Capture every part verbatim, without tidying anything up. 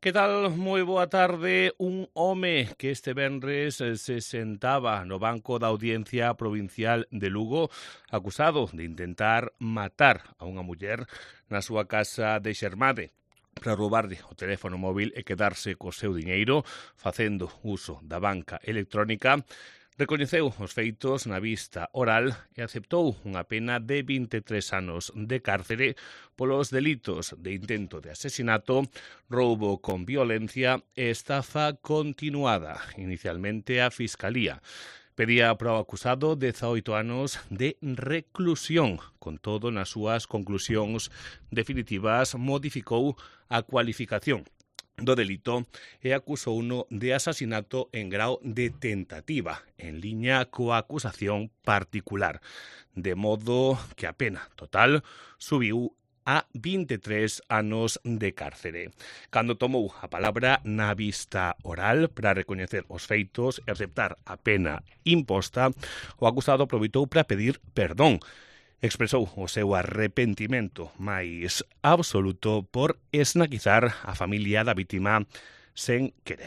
Que tal? Moi boa tarde. Un home que este venres se sentaba no banco da Audiencia Provincial de Lugo acusado de intentar matar a unha muller na súa casa de Xermade para roubarlle o teléfono móvil e quedarse co seu diñeiro facendo uso da banca electrónica. Recoñeceu os feitos na vista oral e aceptou unha pena de vinte e tres anos de cárcere polos delitos de intento de asesinato, roubo con violencia e estafa continuada. Inicialmente a Fiscalía pedía para o acusado dezaoito anos de reclusión. Con todo, nas súas conclusións definitivas modificou a cualificación do delito e acusouno de asasinato en grao de tentativa, en liña coa acusación particular, de modo que a pena total subiu a vinte e tres anos de cárcere. Cando tomou a palabra na vista oral para recoñecer os feitos e aceptar a pena imposta, o acusado aproveitou para pedir perdón. Expresou o seu arrepentimento máis absoluto por esnaquizar a familia da vítima sen querer.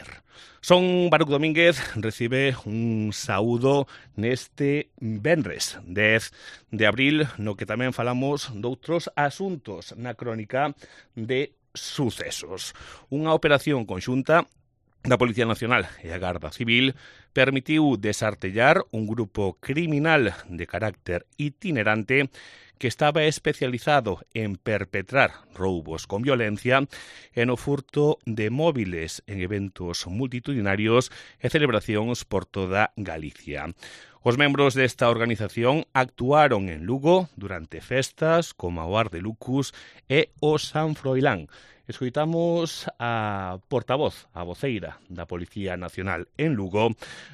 Son Baruch Domínguez, recibe un saúdo neste venres dez de abril, no que tamén falamos doutros asuntos na crónica de sucesos. Unha operación conxunta da Policía Nacional e a Garda Civil permitiu desartellar un grupo criminal de carácter itinerante que estaba especializado en perpetrar roubos con violencia e no furto de móviles en eventos multitudinarios e celebracións por toda Galicia. Os membros desta organización actuaron en Lugo durante festas como o Ar de Lucus e o San Froilán. Escoitamos a portavoz, a voceira da Policía Nacional en Lugo,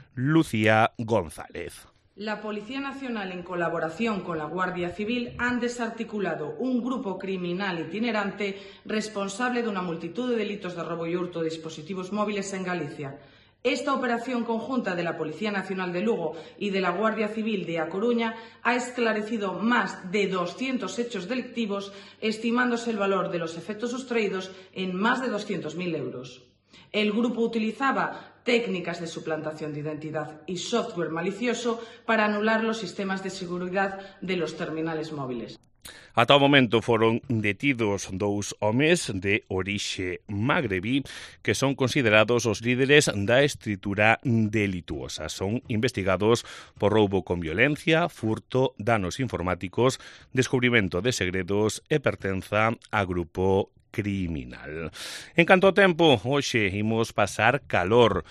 Lucía González. La Policía Nacional, en colaboración con la Guardia Civil, han desarticulado un grupo criminal itinerante responsable de una multitud de delitos de robo y hurto de dispositivos móviles en Galicia. Esta operación conjunta de la Policía Nacional de Lugo y de la Guardia Civil de A Coruña ha esclarecido más de doscientos hechos delictivos, estimándose el valor de los efectos sustraídos en más de doscientos mil euros. El grupo utilizaba técnicas de suplantación de identidad y software malicioso para anular los sistemas de seguridad de los terminales móviles. Ata o momento foron detidos dous homes de orixe magrebí que son considerados os líderes da estrutura delituosa. Son investigados por roubo con violencia, furto, danos informáticos, descubrimento de segredos e pertenza a grupo criminal. En canto ao tempo, hoxe imos pasar calor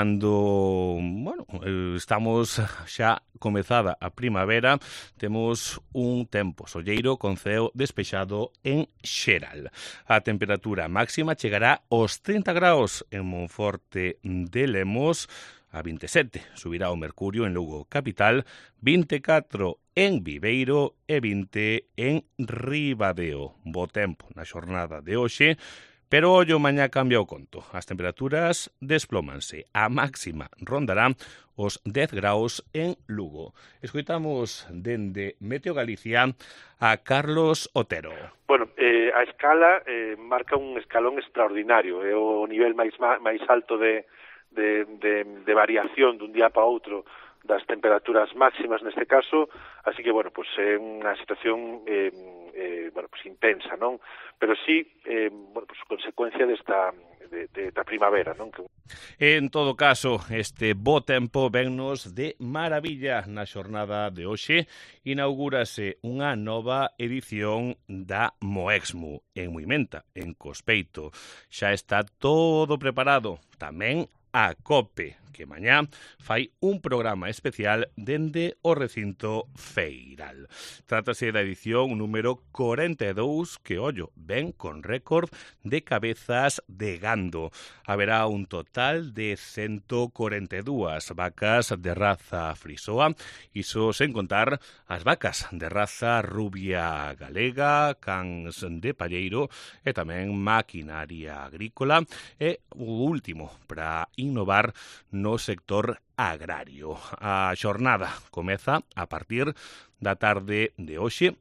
cando, bueno, estamos xa comezada a primavera, temos un tempo solleiro con ceo despexado en xeral. A temperatura máxima chegará aos trinta graus en Monforte de Lemos, a vinte e sete subirá o mercurio en Lugo capital, vinte e catro en Viveiro e vinte en Ribadeo. Bo tempo na xornada de hoxe, pero ollo mañá cambia o conto. As temperaturas desplómanse. A máxima rondará os dez graus en Lugo. Escoitamos dende Meteo Galicia a Carlos Otero. Bueno, eh, a escala eh, marca un escalón extraordinario. É o nivel máis máis alto de De, de, de variación dun día para outro das temperaturas máximas neste caso, así que, bueno, pues é unha situación eh, eh, bueno, pues intensa, non? Pero sí, eh, bueno, pues consecuencia desta de, de, da primavera, non? Que... En todo caso, este bo tempo vennos de maravilla na xornada de hoxe. Inaugúrase unha nova edición da Moexmu en Muimenta, en Cospeito. Xa está todo preparado, tamén a COPE, que mañá fai un programa especial dende o recinto feiral. Trátase da edición número corenta e dous, que, ollo, ven con récord de cabezas de gando. Haberá un total de ciento corenta e dúas vacas de raza frisoa, iso sen contar as vacas de raza rubia galega, cans de palleiro e tamén maquinaria agrícola e o último para innovar no sector agrario. A xornada comeza a partir da tarde de hoxe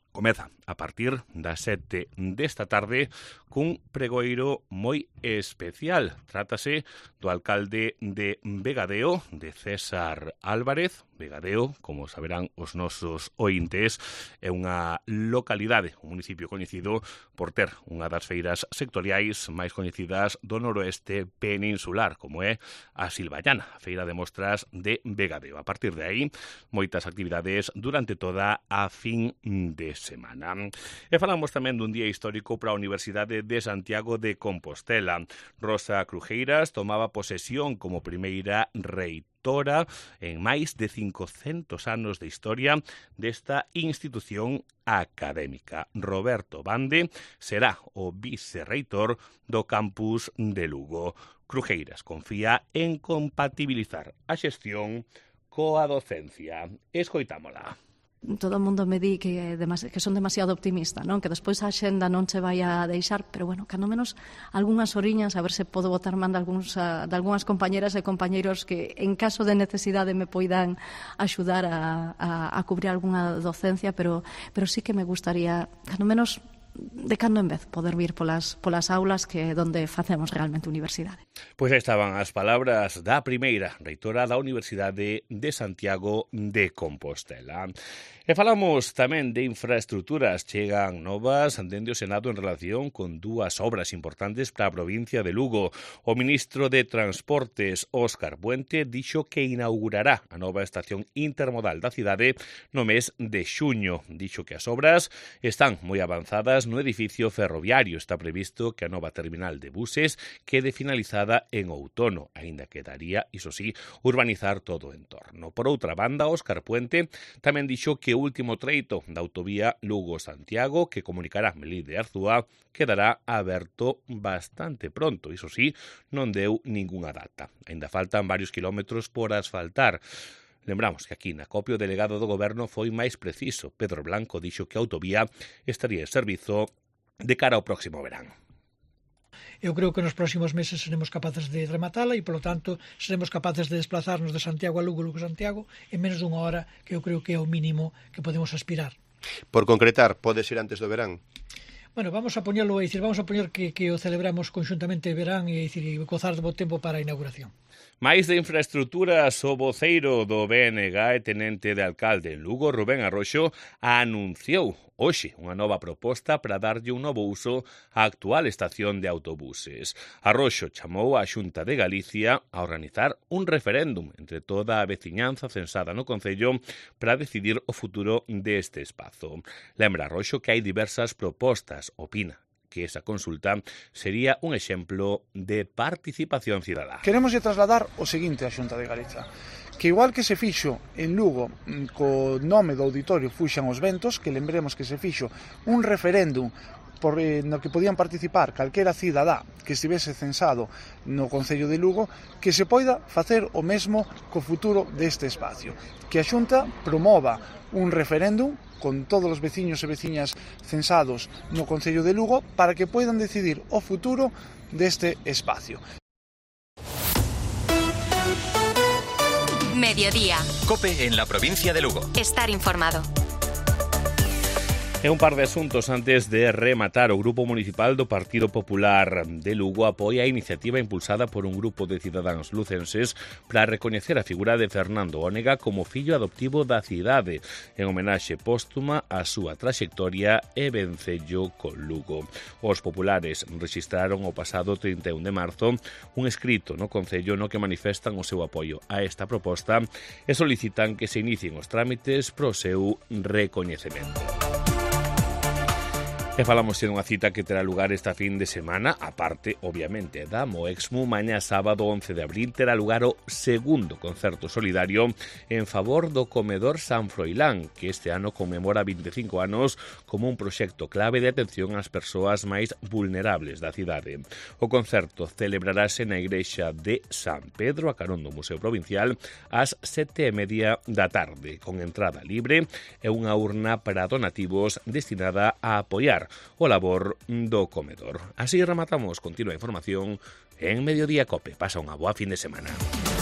Comeza a partir das sete desta tarde cun pregoeiro moi especial. Trátase do alcalde de Vegadeo, de César Álvarez. Vegadeo, como saberán os nosos ointes, é unha localidade, un municipio coñecido por ter unha das feiras sectoriais máis coñecidas do noroeste peninsular, como é a Silvallana, a feira de mostras de Vegadeo. A partir de aí, moitas actividades durante toda a fin de semana. E falamos tamén dun día histórico para a Universidade de Santiago de Compostela. Rosa Crujeiras tomaba posesión como primeira reitora en máis de cincocentos anos de historia desta institución académica. Roberto Bande será o vicerreitor do campus de Lugo. Crujeiras confía en compatibilizar a xestión coa docencia. Escoitámola. Todo o mundo me di que, demas, que son demasiado optimista, non? Que despois a xenda non se vai a deixar, pero bueno, cando menos algunhas oriñas, a ver se podo botar man de, algúns, de algunhas compañeras e compañeiros que en caso de necesidade me poidan axudar a, a, a cubrir algunha docencia, pero, pero sí que me gustaría, cando menos de cando en vez, poder vir polas, polas aulas que donde facemos realmente universidade. Pois aí estaban as palabras da primeira reitora da Universidade de Santiago de Compostela. E falamos tamén de infraestructuras. Chegan novas dende o Senado en relación con dúas obras importantes para a provincia de Lugo. O ministro de Transportes, Óscar Puente, dixo que inaugurará a nova estación intermodal da cidade no mes de xuño. Dixo que as obras están moi avanzadas no edificio ferroviario. Está previsto que a nova terminal de buses quede finalizada en outono, aínda quedaría, iso sí, urbanizar todo o entorno. Por outra banda, Óscar Puente tamén dixo que o último treito da autovía Lugo-Santiago, que comunicará Melide de Arzúa, quedará aberto bastante pronto. Iso sí, non deu ningunha data. Aínda faltan varios kilómetros por asfaltar. Lembramos que aquí na COPE o delegado do Goberno foi máis preciso. Pedro Blanco dixo que a autovía estaría en servizo de cara ao próximo verán. Eu creo que nos próximos meses seremos capaces de rematala e, polo tanto, seremos capaces de desplazarnos de Santiago a Lugo, Lugo a Santiago, en menos dunha hora, que eu creo que é o mínimo que podemos aspirar. Por concretar, pode ser antes do verán? Bueno, vamos a poñelo, é dicir, vamos a poñer que, que o celebramos conxuntamente verán e, dicir, e gozar do bo tempo para a inauguración. Mais de infraestructuras, o voceiro do B N G e tenente de alcalde en Lugo, Rubén Arroxo, anunciou hoxe unha nova proposta para darlle un novo uso á actual estación de autobuses. Arroxo chamou á Xunta de Galicia a organizar un referéndum entre toda a veciñanza censada no concello para decidir o futuro deste espazo. Lembra Arroxo que hai diversas propostas. Opina que esa consulta sería un exemplo de participación cidadá. Queremos trasladar o seguinte á Xunta de Galicia, que igual que se fixo en Lugo co nome do auditorio Fuxan os Ventos, que lembremos que se fixo un referéndum por, eh, no que podían participar calquera cidadá que estivese censado no Concello de Lugo, que se poida facer o mesmo co futuro deste espacio. Que a Xunta promova un referéndum con todos os veciños e veciñas censados no Concello de Lugo para que poidan decidir o futuro deste espacio. Mediodía. COPE en la provincia de Lugo. Estar informado. E un par de asuntos antes de rematar. O Grupo Municipal do Partido Popular de Lugo apoia a iniciativa impulsada por un grupo de cidadáns lucenses para recoñecer a figura de Fernando Ónega como fillo adoptivo da cidade, en homenaxe póstuma á súa traxectoria e vencello con Lugo. Os populares rexistraron o pasado trinta e un de marzo un escrito no Concello no que manifestan o seu apoio a esta proposta e solicitan que se inicien os trámites pro seu recoñecemento. E falamos de unha cita que terá lugar esta fin de semana, aparte, obviamente, da Moexmu. Mañá sábado once de abril terá lugar o segundo concerto solidario en favor do Comedor San Froilán, que este ano conmemora vinte e cinco anos como un proxecto clave de atención ás persoas máis vulnerables da cidade. O concerto celebrarase na igrexa de San Pedro, a carón do Museo Provincial, ás sete e media da tarde, con entrada libre e unha urna para donativos destinada a apoiar o labor do comedor. Así rematamos. Continua a información en Mediodía COPE. Pasa unha boa fin de semana.